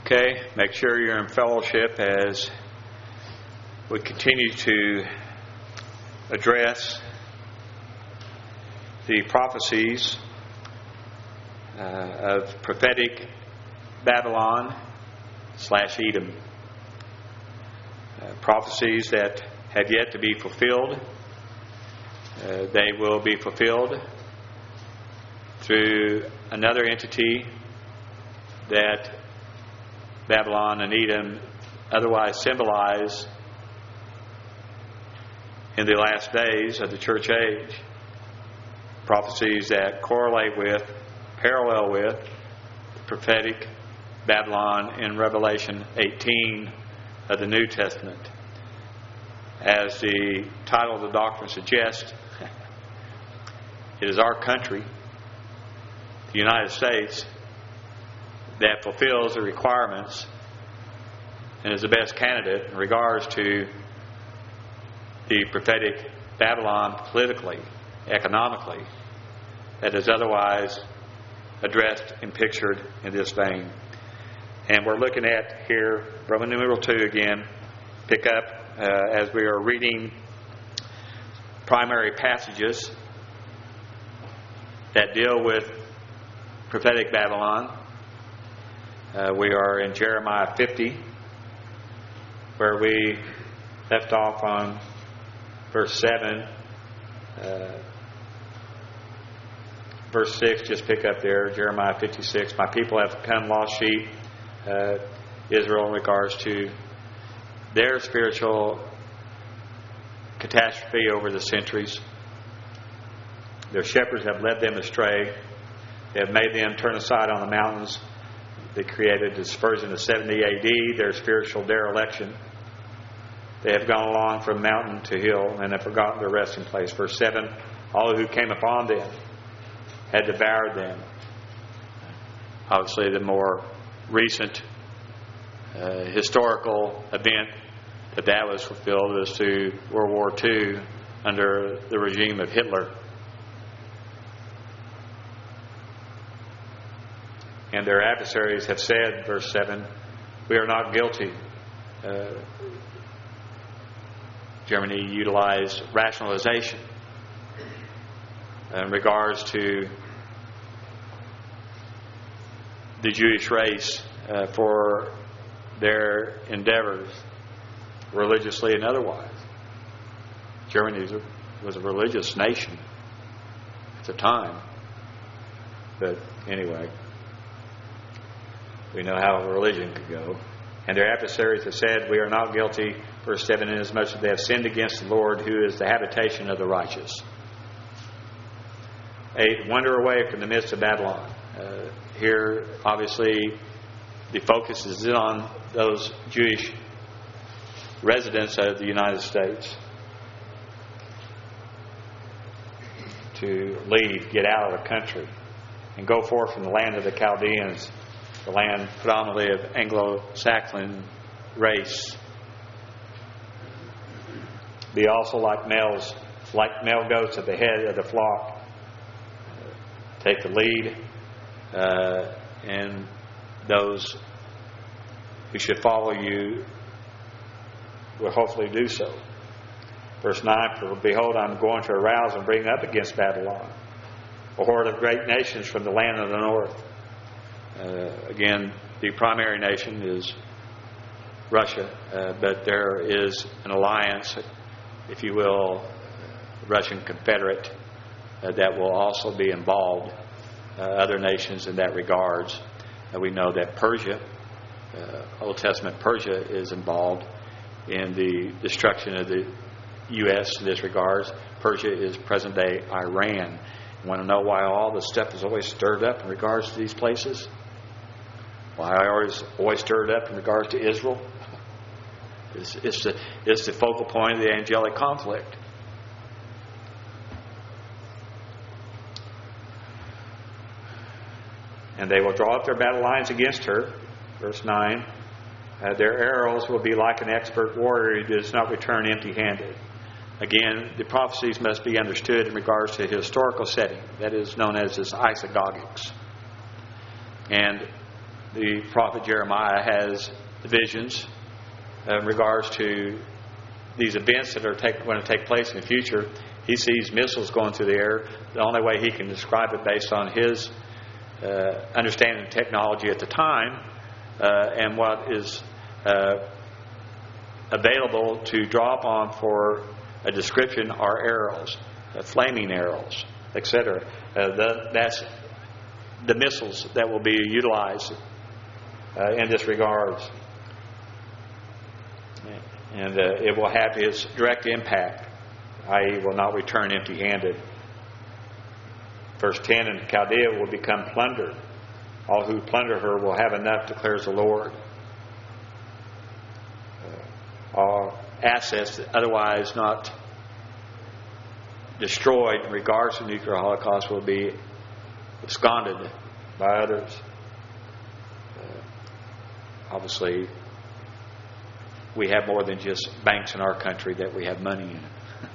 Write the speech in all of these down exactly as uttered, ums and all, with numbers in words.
Okay, make sure you're in fellowship as we continue to address the prophecies uh, of prophetic Babylon slash Edom. Uh, prophecies that have yet to be fulfilled. Uh, they will be fulfilled through another entity that Babylon and Edom otherwise symbolize in the last days of the church age. Prophecies that correlate with, parallel with, the prophetic Babylon in Revelation eighteen of the New Testament. As the title of the doctrine suggests, it is our country, the United States, that fulfills the requirements and is the best candidate in regards to the prophetic Babylon politically, economically, that is otherwise addressed and pictured in this vein. And we're looking at here Roman numeral two again. Pick up uh, as we are reading primary passages that deal with prophetic Babylon. Uh, we are in Jeremiah fifty, where we left off on verse seven. Uh, verse six, just pick up there, Jeremiah fifty-six. My people have become lost sheep. Uh, Israel in regards to their spiritual catastrophe over the centuries. Their shepherds have led them astray. They have made them turn aside on the mountains. They created dispersion of seventy A D, their spiritual dereliction. They have gone along from mountain to hill and have forgotten their resting place. Verse seven, all who came upon them had devoured them. Obviously, the more recent uh, historical event that that was fulfilled is to World War Two under the regime of Hitler. And their adversaries have said, verse seven, we are not guilty. Uh, Germany utilized rationalization in regards to the Jewish race uh, for their endeavors, religiously and otherwise. Germany was a religious nation at the time. But anyway, we know how religion could go. And their adversaries have said, we are not guilty. Verse seven, inasmuch as they have sinned against the Lord, who is the habitation of the righteous. Eight, wander away from the midst of Babylon. Uh, here, obviously, the focus is on those Jewish residents of the United States. To leave, get out of the country, and go forth from the land of the Chaldeans, the land predominantly of Anglo-Saxon race. Be also like males, like male goats at the head of the flock. Take the lead, uh, and those who should follow you will hopefully do so. Verse nine, for behold, I'm going to arouse and bring up against Babylon a horde of great nations from the land of the north. Uh, again, the primary nation is Russia, uh, but there is an alliance, if you will, Russian Confederate, uh, that will also be involved, uh, other nations in that regards. Uh, we know that Persia, uh, Old Testament Persia, is involved in the destruction of the U S in this regards. Persia is present-day Iran. You want to know why all this stuff is always stirred up in regards to these places? Why I always always stirred up in regards to Israel? It's, it's, the, it's the focal point of the angelic conflict. And they will draw up their battle lines against her. Verse nine. Uh, their arrows will be like an expert warrior who does not return empty-handed. Again, the prophecies must be understood in regards to a historical setting. That is known as this isagogics. And the prophet Jeremiah has visions in regards to these events that are take, going to take place in the future. He sees missiles going through the air. The only way he can describe it based on his uh, understanding of technology at the time uh, and what is uh, available to draw upon for a description are arrows, uh, flaming arrows, et cetera. Uh, the, that's the missiles that will be utilized uh, in this regard. And uh, it will have its direct impact, that is will not return empty-handed. Verse ten, and Chaldea will become plundered. All who plunder her will have enough, declares the Lord. Uh, all assets that otherwise not destroyed in regards to nuclear holocaust will be absconded by others. Uh, obviously, we have more than just banks in our country that we have money in.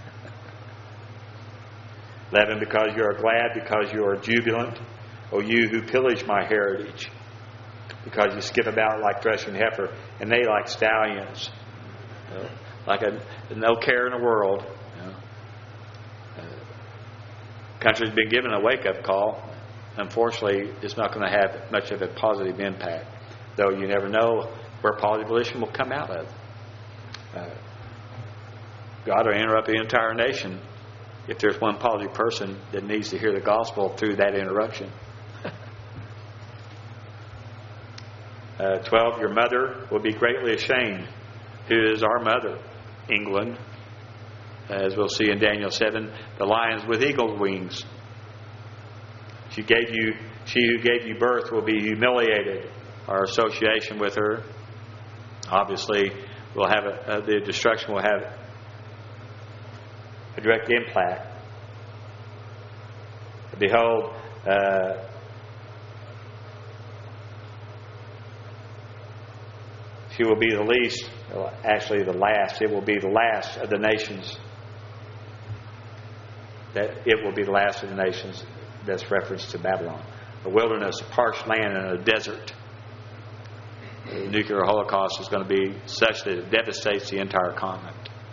eleven, because you are glad, because you are jubilant, O you who pillage my heritage, because you skip about like threshing heifer, and they like stallions, you know, like a no care in the world. You know. uh, country's been given a wake-up call. Unfortunately, it's not going to have much of a positive impact, though you never know where politician will come out of. Uh, God will interrupt the entire nation if there's one positive person that needs to hear the gospel through that interruption. uh, twelve, your mother will be greatly ashamed. Who is our mother? England. As we'll see in Daniel seven, the lions with eagle's wings. She gave you, she who gave you birth will be humiliated. Our association with her, obviously, will have a, uh, the destruction will have a direct impact. Behold, uh, she will be the least, actually the last. It will be the last of the nations. That it will be the last of the nations. That's reference to Babylon. A wilderness, a parched land, and a desert. The nuclear holocaust is going to be such that it devastates the entire continent.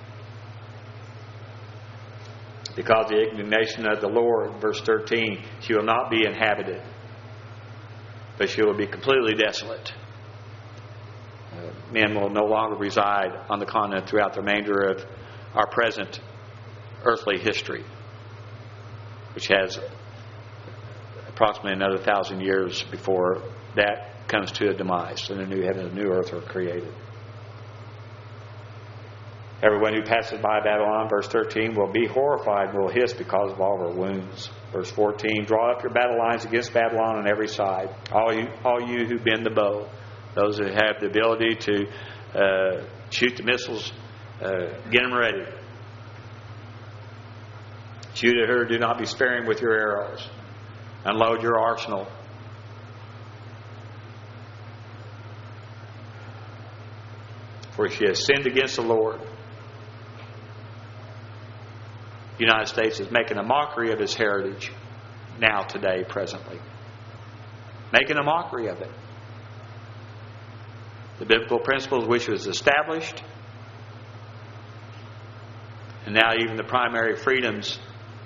Because the indignation of the Lord, verse thirteen, she will not be inhabited, but she will be completely desolate. Uh, men will no longer reside on the continent throughout the remainder of our present earthly history, which has approximately another thousand years before that comes to a demise and a new heaven and a new earth are created. Everyone who passes by Babylon, verse thirteen, will be horrified and will hiss because of all her wounds. Verse fourteen, draw up your battle lines against Babylon on every side. All you, all you who bend the bow, those that have the ability to uh, shoot the missiles, uh, get them ready. Shoot at her, do not be sparing with your arrows. Unload your arsenal. For she has sinned against the Lord. The United States is making a mockery of His heritage now, today, presently. Making a mockery of it. The biblical principles which was established, and now even the primary freedoms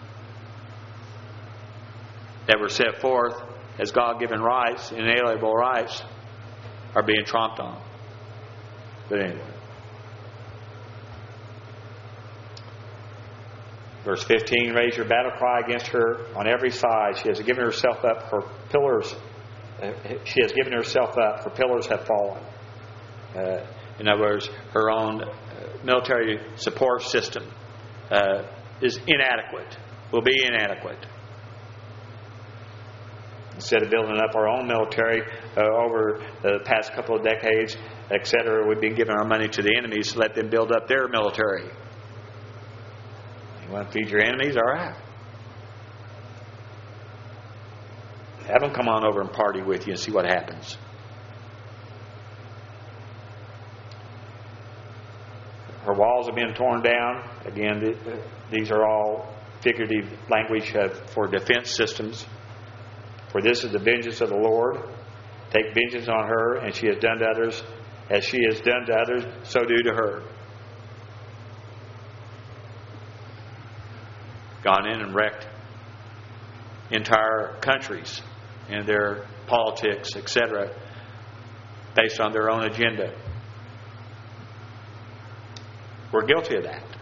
that were set forth as God-given rights, inalienable rights, are being tromped on. But anyway. Verse fifteen, raise your battle cry against her on every side. She has given herself up for pillars. Uh, she has given herself up for pillars have fallen. Uh, in other words, her own uh, military support system uh, is inadequate, will be inadequate. Instead of building up our own military uh, over the past couple of decades, et cetera, we've been giving our money to the enemies to let them build up their military. You want to feed your enemies? All right. Have them come on over and party with you and see what happens. Her walls have been torn down. Again, these are all figurative language for defense systems. For this is the vengeance of the Lord. take vengeance on her, and she has done to others, as she has done to others, so do to her. Gone in and wrecked entire countries and their politics, et cetera, based on their own agenda. We're guilty of that.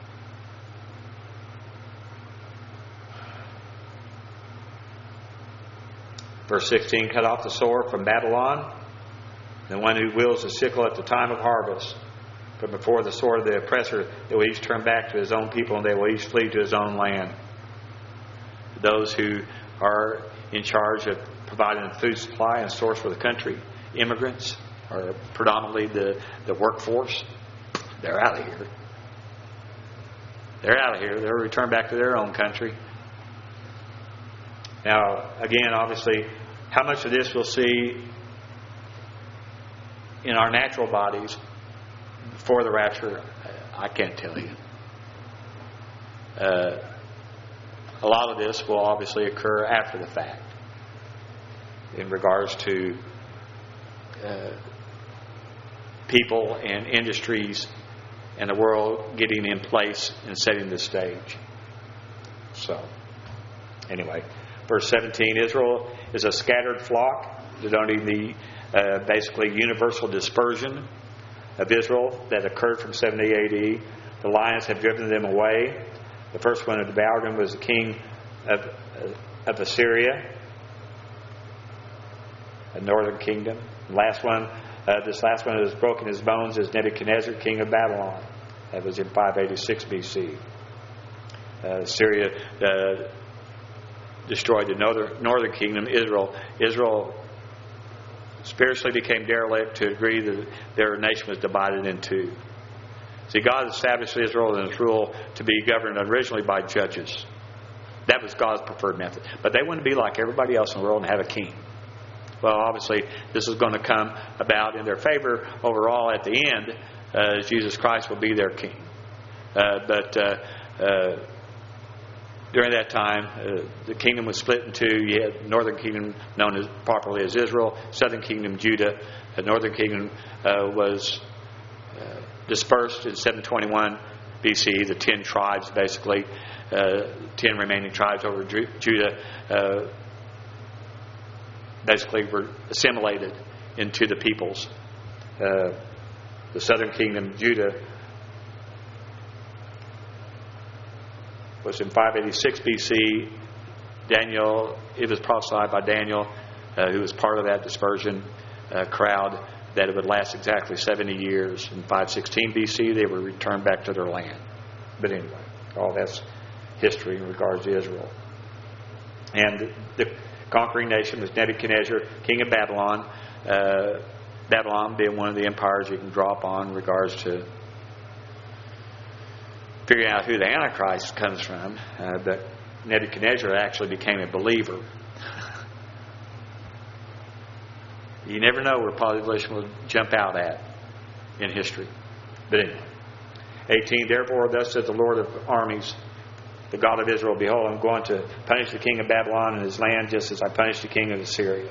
Verse sixteen, cut off the sword from Babylon, the one who wields the sickle at the time of harvest. But before the sword of the oppressor, they will each turn back to his own people, and they will each flee to his own land. Those who are in charge of providing the food supply and source for the country, immigrants, are predominantly the, the workforce. They're out of here. They're out of here. They'll return back to their own country. Now, again, obviously, how much of this we'll see in our natural bodies before the rapture, I can't tell you. Uh, a lot of this will obviously occur after the fact in regards to uh, people and industries and the world getting in place and setting the stage. So, anyway, verse seventeen, Israel is a scattered flock, denoting the uh, basically universal dispersion of Israel that occurred from seventy A D. The lions have driven them away. The first one who devoured them was the king of, uh, of Assyria, a northern kingdom. The last one, uh, this last one who has broken his bones is Nebuchadnezzar, king of Babylon. That was in five eighty-six B C. Uh, Syria uh, destroyed the northern, northern kingdom, Israel. Israel spiritually became derelict to a degree that their nation was divided in two. See, God established Israel in its rule to be governed originally by judges. That was God's preferred method. But they wouldn't be like everybody else in the world and have a king. Well, obviously, this is going to come about in their favor overall at the end. Uh, Jesus Christ will be their king. Uh, but uh, uh, during that time, uh, the kingdom was split in two. You had the northern kingdom known as properly as Israel, southern kingdom Judah. The northern kingdom uh, was uh, dispersed in seven twenty-one B C. The ten tribes, basically, uh, ten remaining tribes over Ju- Judah, uh, basically were assimilated into the peoples. Uh, the southern kingdom, Judah, was in five eighty-six B C. Daniel, it was prophesied by Daniel, uh, who was part of that dispersion uh, crowd, that it would last exactly seventy years. In five sixteen B C, they would return back to their land. But anyway, all that's history in regards to Israel. And the conquering nation was Nebuchadnezzar, king of Babylon. Uh, Babylon being one of the empires you can draw upon in regards to figuring out who the Antichrist comes from. Uh, but Nebuchadnezzar actually became a believer. You never know where population will jump out at in history. But anyway. eighteen, therefore, thus says the Lord of armies, the God of Israel, behold, I'm going to punish the king of Babylon and his land just as I punished the king of Assyria.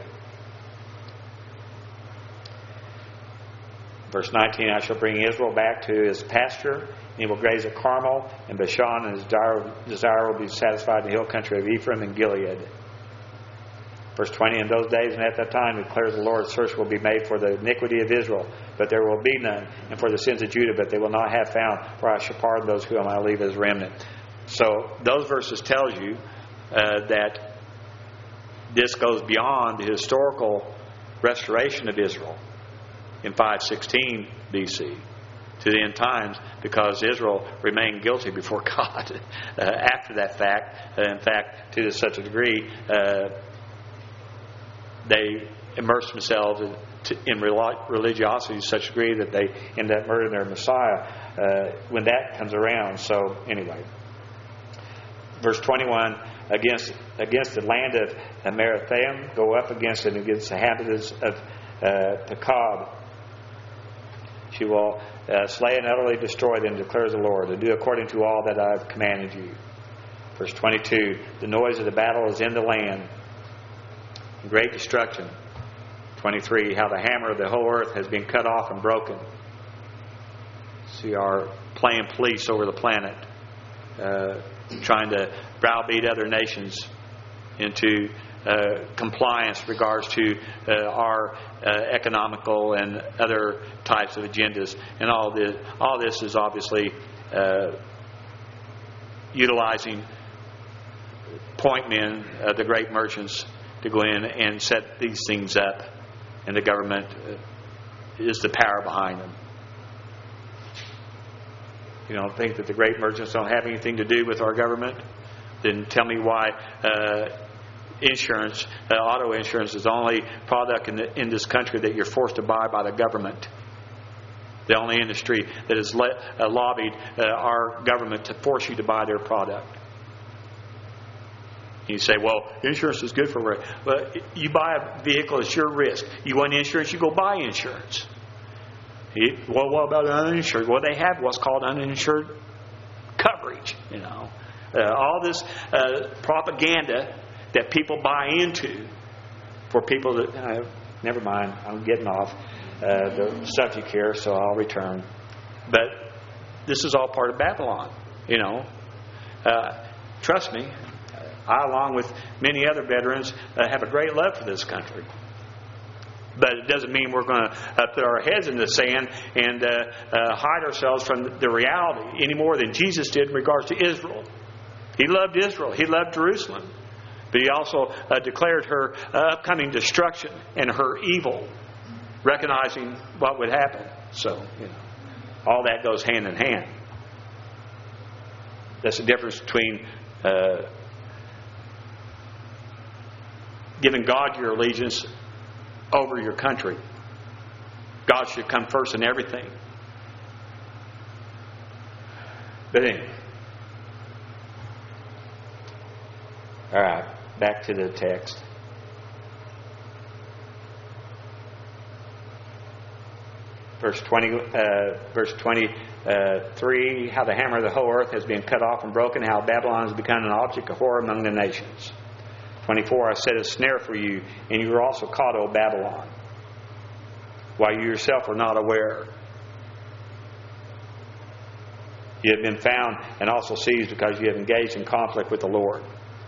Verse nineteen, I shall bring Israel back to his pasture, and he will graze at Carmel and Bashan, and his desire will be satisfied in the hill country of Ephraim and Gilead. Verse twenty, in those days and at that time declares the Lord, search will be made for the iniquity of Israel, but there will be none, and for the sins of Judah, but they will not have found, for I shall pardon those whom I leave as remnant. So those verses tells you uh, that this goes beyond the historical restoration of Israel in five sixteen B C to the end times, because Israel remained guilty before God uh, after that fact. Uh, in fact, to such a degree, uh, they immersed themselves in, to, in religiosity to such a degree that they end up murdering their Messiah uh, when that comes around. So anyway, verse twenty-one, against against the land of Merathaim, go up against it, against the inhabitants of uh, Pekod. She will uh, slay and utterly destroy them, declares the Lord, and do according to all that I have commanded you. Verse twenty-two, the noise of the battle is in the land, great destruction. twenty-three, how the hammer of the whole earth has been cut off and broken. See our playing police over the planet, uh, trying to browbeat other nations into uh, compliance in regards to uh, our uh, economical and other types of agendas. And all this, all this is obviously uh, utilizing point men, uh, the great merchants, to go in and set these things up. And the government uh, is the power behind them. You don't think that the great merchants don't have anything to do with our government? Then tell me why uh, insurance, uh, auto insurance, is the only product in, the, in this country that you're forced to buy by the government. The only industry that has let, uh, lobbied uh, our government to force you to buy their product. You say, well, insurance is good for risk. Well, you buy a vehicle, it's your risk. You want insurance, you go buy insurance. You, well, what about uninsured? Well, they have what's called uninsured coverage. You know, uh, all this uh, propaganda that people buy into for people that. Uh, never mind, I'm getting off uh, the subject here, so I'll return. But this is all part of Babylon. You know, uh, trust me. I, along with many other veterans, uh, have a great love for this country. But it doesn't mean we're going to uh, put our heads in the sand and uh, uh, hide ourselves from the reality any more than Jesus did in regards to Israel. He loved Israel. He loved Jerusalem. But He also uh, declared her uh, upcoming destruction and her evil, recognizing what would happen. So, you know, all that goes hand in hand. That's the difference between Uh, giving God your allegiance over your country. God should come first in everything. But anyway. All right, back to the text. Verse twenty, uh, verse twenty-three. How the hammer of the whole earth has been cut off and broken. How Babylon has become an object of horror among the nations. twenty-four, I set a snare for you, and you were also caught, O Babylon, while you yourself were not aware. You have been found and also seized because you have engaged in conflict with the Lord.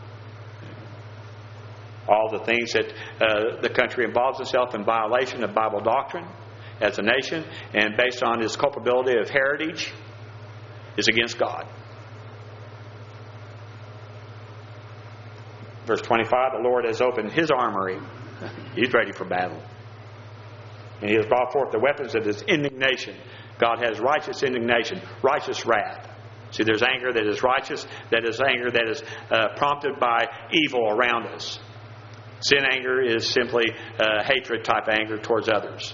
All the things that uh, the country involves itself in violation of Bible doctrine as a nation, and based on its culpability of heritage, is against God. Verse twenty-five, the Lord has opened His armory. He's ready for battle. And He has brought forth the weapons of His indignation. God has righteous indignation, righteous wrath. See, there's anger that is righteous, that is anger that is uh, prompted by evil around us. Sin anger is simply uh, hatred type anger towards others.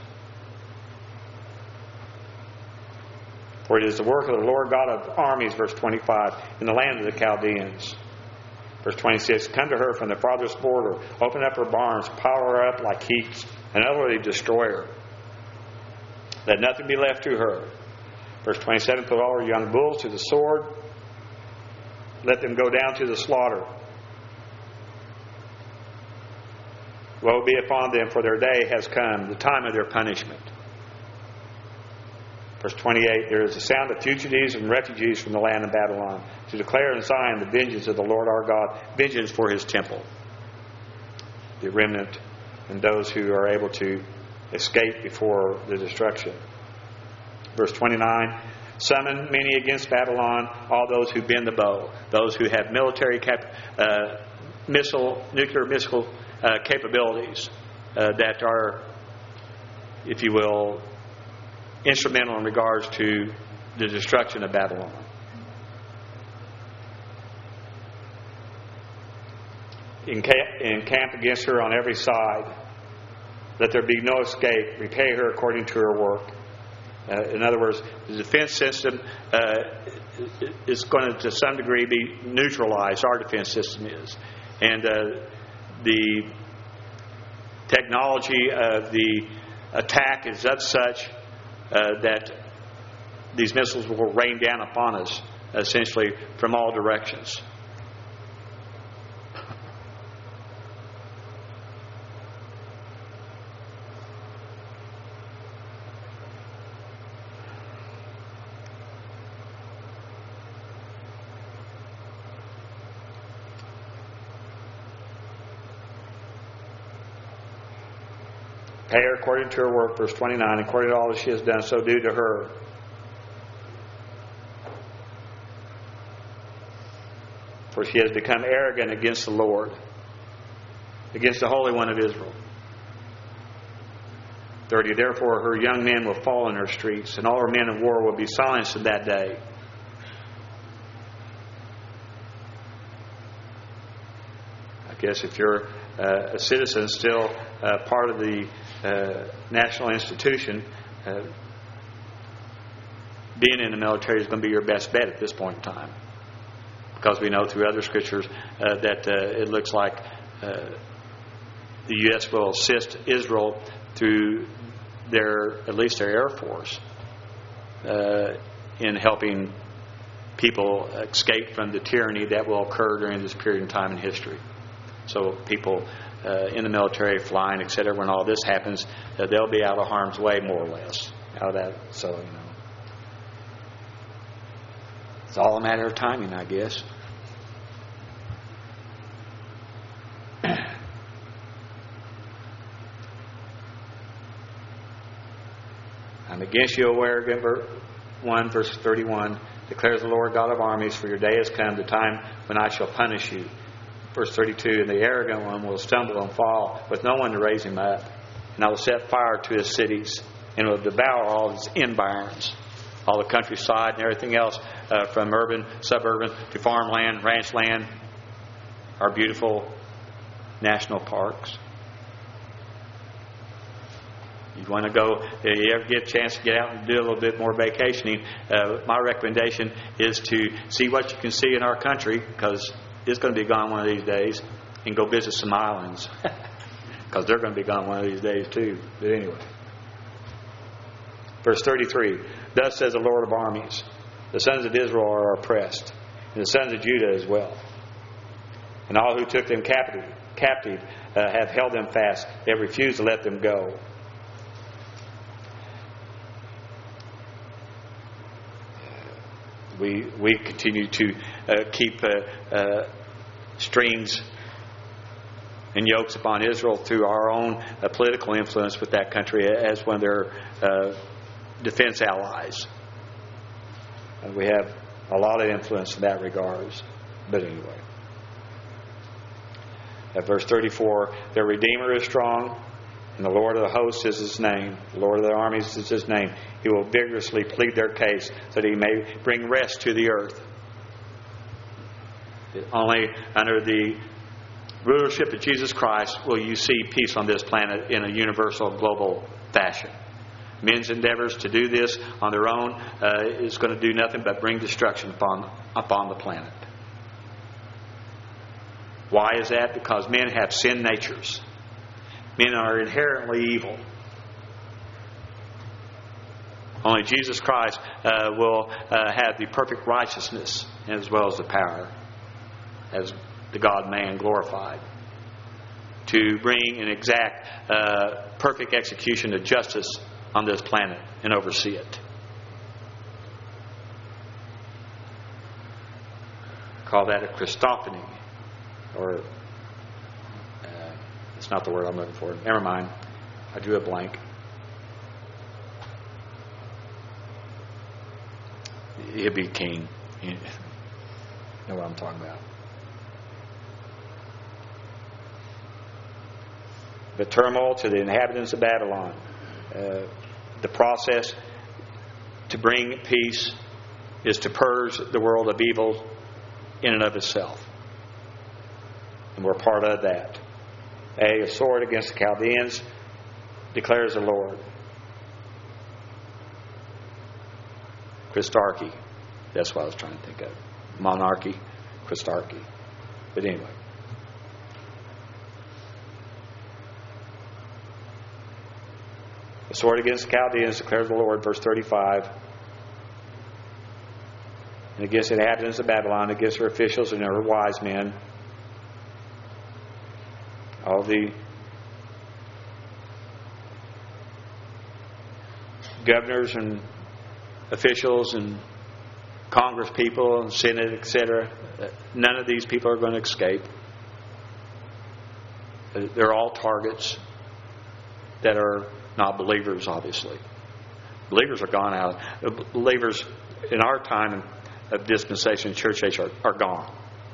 For it is the work of the Lord God of armies, verse twenty-five, in the land of the Chaldeans. Verse twenty-six, come to her from the farthest border, open up her barns, pile her up like heaps, and utterly destroy her. Let nothing be left to her. Verse twenty-seven, put all her young bulls to the sword, let them go down to the slaughter. Woe be upon them, for their day has come, the time of their punishment. Verse twenty-eight, there is a sound of fugitives and refugees from the land of Babylon, to declare in Zion the vengeance of the Lord our God, vengeance for His temple. The remnant and those who are able to escape before the destruction. Verse twenty-nine, summon many against Babylon, all those who bend the bow, those who have military cap, uh, missile, nuclear missile uh, capabilities uh, that are, if you will, instrumental in regards to the destruction of Babylon. Encamp, encamp against her on every side. Let there be no escape. Repay her according to her work. Uh, in other words, the defense system uh, is going to, to some degree, be neutralized. Our defense system is. And uh, the technology of the attack is of such uh, that these missiles will rain down upon us, essentially, from all directions. Pay her according to her work, verse twenty-nine, according to all that she has done, so do to her. For she has become arrogant against the Lord, against the Holy One of Israel. thirty. Therefore her young men will fall in her streets, and all her men of war will be silenced in that day. I guess if you're uh, a citizen, still uh, part of the uh, national institution, uh, being in the military is going to be your best bet at this point in time. Because we know through other scriptures uh, that uh, it looks like uh, the U S will assist Israel through their, at least their Air Force, uh, in helping people escape from the tyranny that will occur during this period of time in history. So people uh, in the military, flying, et cetera, when all this happens, uh, they'll be out of harm's way, more or less. Out of that, so you know, it's all a matter of timing, I guess. I'm against you, O arrogant, one verse thirty-one, declares the Lord God of armies, for your day has come, the time when I shall punish you. Verse thirty-two, and the arrogant one will stumble and fall with no one to raise him up. And I will set fire to his cities, and will devour all his environs, all the countryside and everything else, uh, from urban, suburban to farmland, ranch land, our beautiful national parks. You want to go, if you ever get a chance to get out and do a little bit more vacationing, uh, my recommendation is to see what you can see in our country, because it's going to be gone one of these days, and go visit some islands, because they're going to be gone one of these days too. But anyway. Verse thirty-three, thus says the Lord of armies, the sons of Israel are oppressed, and the sons of Judah as well. And all who took them captive, captive uh, have held them fast. They have refused to let them go. We we continue to uh, keep uh, uh, strings and yokes upon Israel through our own uh, political influence with that country as one of their uh, defense allies. And we have a lot of influence in that regards. But anyway. At verse thirty-four, their Redeemer is strong, and the Lord of the hosts is his name. The Lord of the armies is his name. He will vigorously plead their case, so that he may bring rest to the earth. Only under the rulership of Jesus Christ will you see peace on this planet in a universal, global fashion. Men's endeavors to do this on their own uh, is going to do nothing but bring destruction upon, upon the planet. Why is that? Because men have sin natures. Men are inherently evil. Only Jesus Christ uh, will uh, have the perfect righteousness as well as the power as the God-man glorified to bring an exact, uh, perfect execution of justice on this planet and oversee it. Call that a Christophany, or uh, it's not the word I'm looking for. Never mind. I drew a blank. He'll be king. You know what I'm talking about. The turmoil to the inhabitants of Babylon. Uh, the process to bring peace is to purge the world of evil in and of itself. And we're part of that. A, a sword against the Chaldeans, declares the Lord. Christarchy. That's what I was trying to think of. Monarchy, Christarchy. But anyway. The sword against the Chaldeans, declares the Lord, verse thirty-five. And against the inhabitants of Babylon, against her officials and her wise men. All the governors and officials and Congress people and Senate, et cetera. None of these people are going to escape. They're all targets. that are not believers, obviously. Believers are gone out. Believers in our time of dispensation church age are, are gone.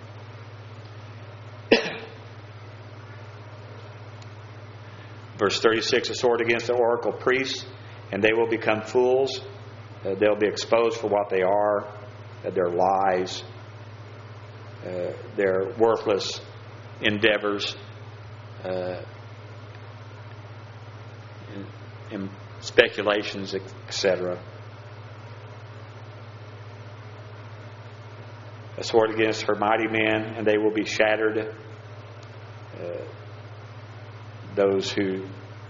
Verse thirty-six, a sword against the oracle priests, and they will become fools. Uh, they'll be exposed for what they are, uh, their lies, uh, their worthless endeavors, uh, and, and speculations, et cetera. A sword against her mighty men, and they will be shattered. Uh, those who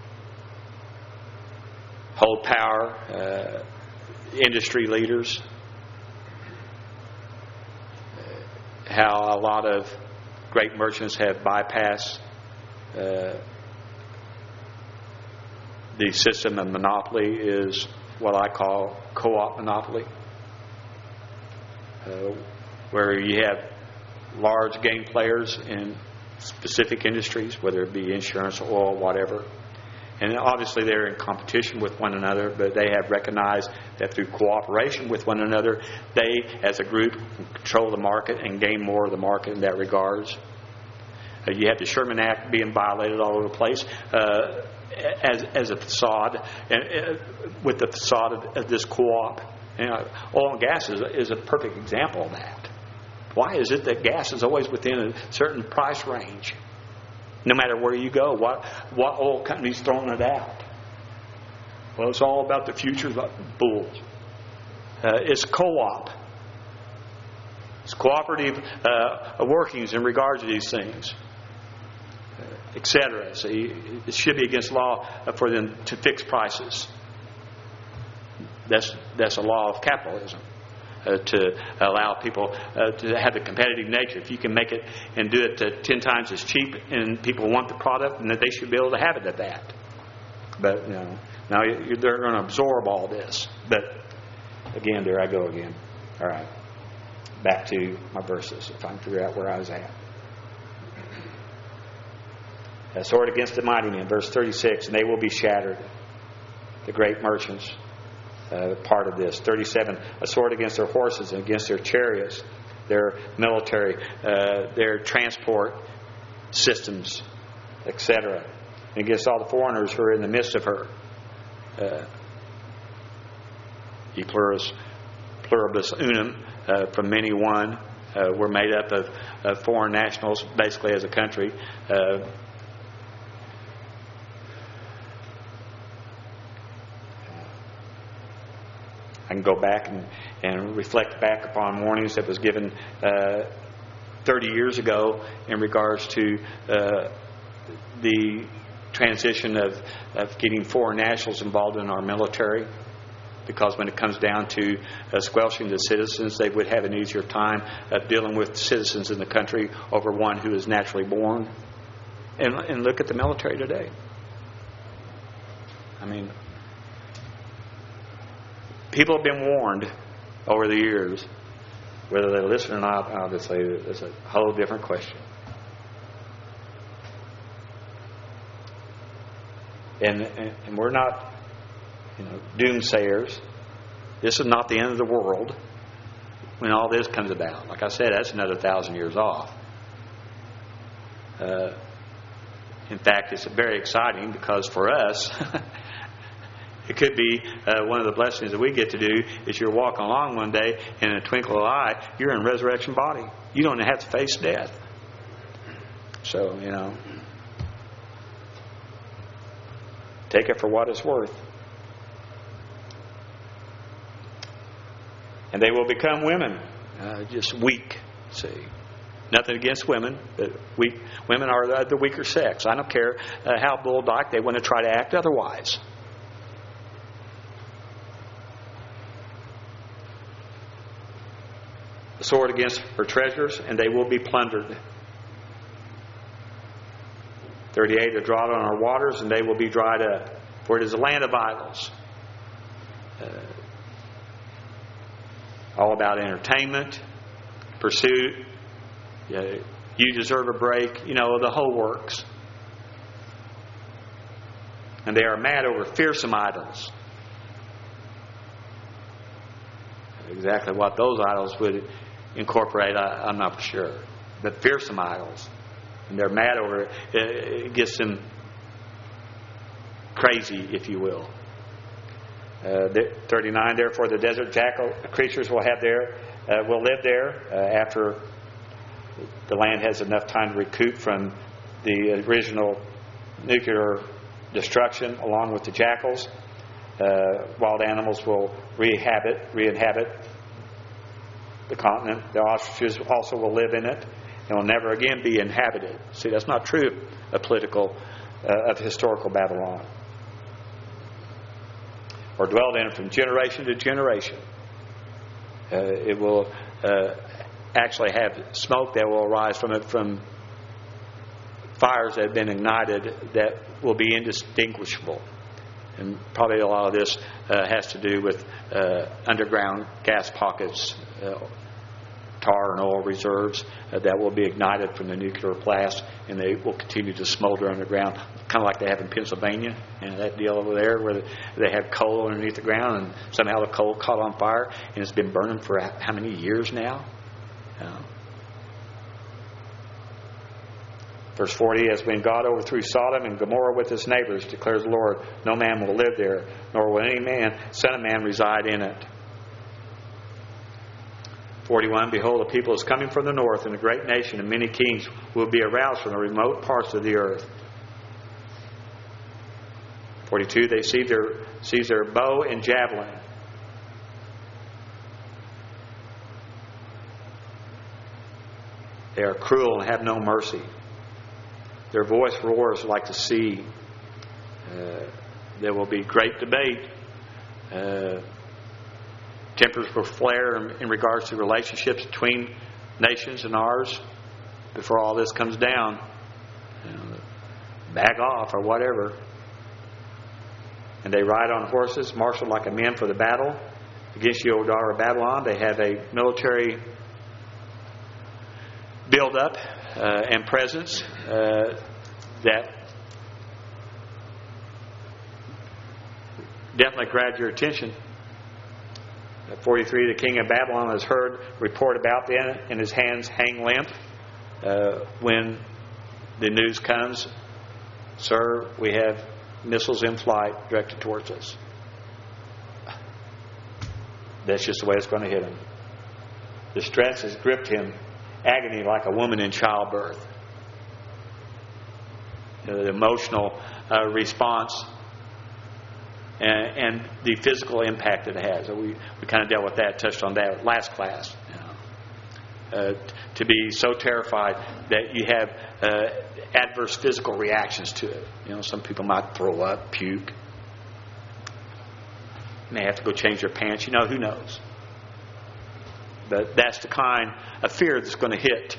hold power, uh, industry leaders, uh, how a lot of great merchants have bypassed uh, the system of monopoly is what I call co-op monopoly, uh, where you have large game players in specific industries, whether it be insurance, oil, whatever. And obviously they're in competition with one another, but they have recognized that through cooperation with one another, they, as a group, control the market and gain more of the market in that regards. Uh, you have the Sherman Act being violated all over the place uh, as, as a facade, and uh, with the facade of, of this co-op. You know, oil and gas is, is a perfect example of that. Why is it that gas is always within a certain price range? No matter where you go, what what oil company's throwing it out? Well, it's all about the future of bulls. Uh, it's co-op. It's cooperative uh, workings in regards to these things, uh, et cetera. So you, it should be against law for them to fix prices. That's that's a law of capitalism. Uh, to allow people uh, to have the competitive nature. If you can make it and do it uh, ten times as cheap and people want the product, then they should be able to have it at that. But, you know, now you, they're going to absorb all this. But, again, there I go again. All right. Back to my verses, if I can figure out where I was at. A sword against the mighty men, verse thirty-six, and they will be shattered, the great merchants. Uh, part of this. thirty-seven, a sword against their horses and against their chariots, their military, uh, their transport systems, et cetera. And against all the foreigners who are in the midst of her. Uh, e pluribus, pluribus unum, uh, from many one. Uh, we're made up of, of foreign nationals, basically as a country. Uh, I can go back and, and reflect back upon warnings that was given uh, thirty years ago in regards to uh, the transition of, of getting foreign nationals involved in our military. Because when it comes down to uh, squelching the citizens, they would have an easier time of dealing with citizens in the country over one who is naturally born. And, and look at the military today. I mean, people have been warned over the years. Whether they listen or not, obviously, is a whole different question. And, and, and we're not, you know, doomsayers. This is not the end of the world when all this comes about. Like I said, that's another thousand years off. Uh, in fact, it's very exciting because for us, it could be uh, one of the blessings that we get to do is you're walking along one day and in a twinkle of an eye, you're in resurrection body. You don't have to face death. So, you know, take it for what it's worth. And they will become women, uh, just weak. See, nothing against women, but weak. Women are the, the weaker sex. I don't care uh, how bulldog they want to try to act otherwise. The sword against her treasures, and they will be plundered. thirty-eight, a drought on our waters, and they will be dried up. For it is a land of idols. Uh, all about entertainment, pursuit. Uh, you deserve a break. You know, the whole works. And they are mad over fearsome idols. Exactly what those idols would incorporate, I, I'm not sure. But fearsome idols. And they're mad over it. It gets them crazy, if you will. Uh, thirty-nine, therefore the desert jackal creatures will have there, uh, will live there uh, after the land has enough time to recoup from the original nuclear destruction, along with the jackals. Uh, wild animals will re-inhabit, re-inhabit the continent. The ostriches also will live in it and will never again be inhabited. See, that's not true of political, uh, of historical Babylon. Or dwelled in it from generation to generation. Uh, it will uh, actually have smoke that will arise from it from fires that have been ignited that will be indistinguishable. And probably a lot of this uh, has to do with uh, underground gas pockets, uh, tar and oil reserves uh, that will be ignited from the nuclear blast, and they will continue to smolder underground, kind of like they have in Pennsylvania, and that deal over there where they have coal underneath the ground, and somehow the coal caught on fire, and it's been burning for how many years now? You know? Verse forty, as when God overthrew Sodom and Gomorrah with its neighbors, declares the Lord, no man will live there, nor will any man, son of man, reside in it. forty-one, behold, a people is coming from the north, and a great nation, and many kings will be aroused from the remote parts of the earth. forty-two, they seize their, seize their bow and javelin. They are cruel and have no mercy. Their voice roars like the sea. Uh, there will be great debate. Uh, tempers will flare in, in regards to relationships between nations and ours before all this comes down. You know, back off or whatever. And they ride on horses, marshaled like a men for the battle. Against you, O daughter of Babylon, they have a military build-up uh, and presence uh, that definitely grabbed your attention. At forty-three, the king of Babylon has heard report about them, and his hands hang limp uh, when the news comes. Sir, we have missiles in flight directed towards us. That's just the way it's going to hit him. Distress has gripped him. Agony like a woman in childbirth. The emotional uh, response and, and the physical impact that it has. We, we kind of dealt with that, touched on that last class. You know. uh, to be so terrified that you have uh, adverse physical reactions to it. You know, some people might throw up, puke. May have to go change their pants. You know, who knows? But that's the kind of fear that's going to hit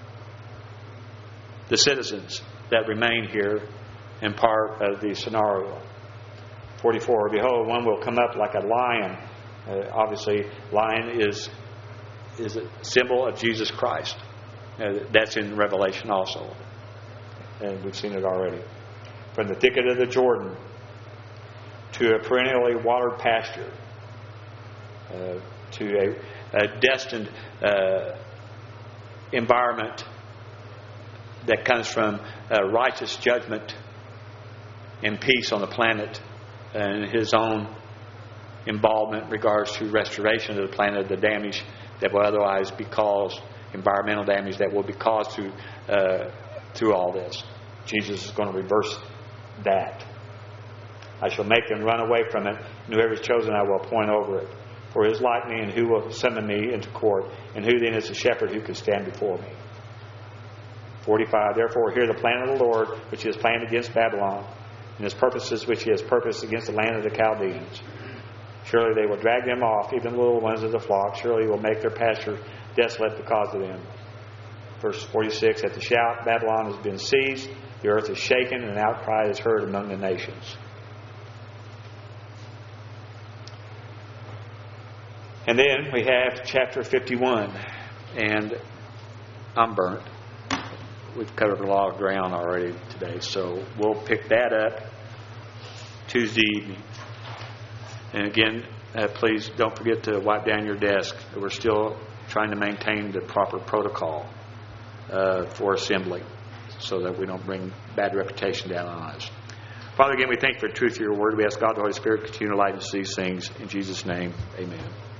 the citizens that remain here in part of the scenario. forty-four, behold, one will come up like a lion. Uh, obviously, lion is is a symbol of Jesus Christ. Uh, that's in Revelation also. And we've seen it already. From the thicket of the Jordan to a perennially watered pasture, uh, to a, a destined uh, environment that comes from uh, righteous judgment and peace on the planet, and his own involvement in regards to restoration of the planet, the damage that will otherwise be caused, environmental damage that will be caused through, uh, through all this. Jesus is going to reverse that. I shall make them run away from it, and whoever is chosen I will appoint over it. For who is like me, and who will summon me into court, and who then is the shepherd who can stand before me? forty-five, therefore hear the plan of the Lord, which he has planned against Babylon, and his purposes which he has purposed against the land of the Chaldeans. Surely they will drag them off, even the little ones of the flock. Surely he will make their pasture desolate because of them. Verse forty-six, at the shout, Babylon has been seized, the earth is shaken, and an outcry is heard among the nations. And then we have chapter fifty-one, and I'm burnt. We've covered a lot of ground already today, so we'll pick that up Tuesday evening. And again, uh, please don't forget to wipe down your desk. We're still trying to maintain the proper protocol uh, for assembly so that we don't bring bad reputation down on us. Father, again, we thank you for the truth of your word. We ask God, the Holy Spirit, continue to light us these things. In Jesus' name, amen.